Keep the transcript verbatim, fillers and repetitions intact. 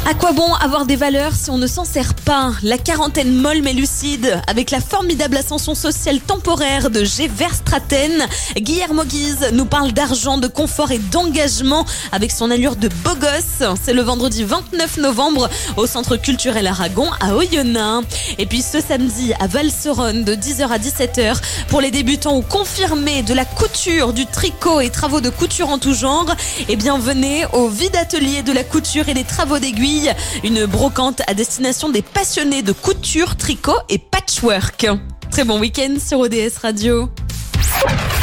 À quoi bon avoir des valeurs si on ne s'en sert pas? La quarantaine molle mais lucide, avec la formidable ascension sociale temporaire de G. Verstraeten. Guillermo Guise nous parle d'argent, de confort et d'engagement avec son allure de beau gosse. C'est le vendredi vingt-neuf novembre au Centre culturel Aragon à Oyonnax. Et puis ce samedi à Valseronne de dix heures à dix-sept heures pour les débutants ou confirmés de la couture, du tricot et travaux de couture en tout genre. Et bien venez au vide atelier de la couture et des travaux d'aiguille. Une brocante à destination des passionnés de couture, tricot et patchwork. Très bon week-end sur O D S Radio.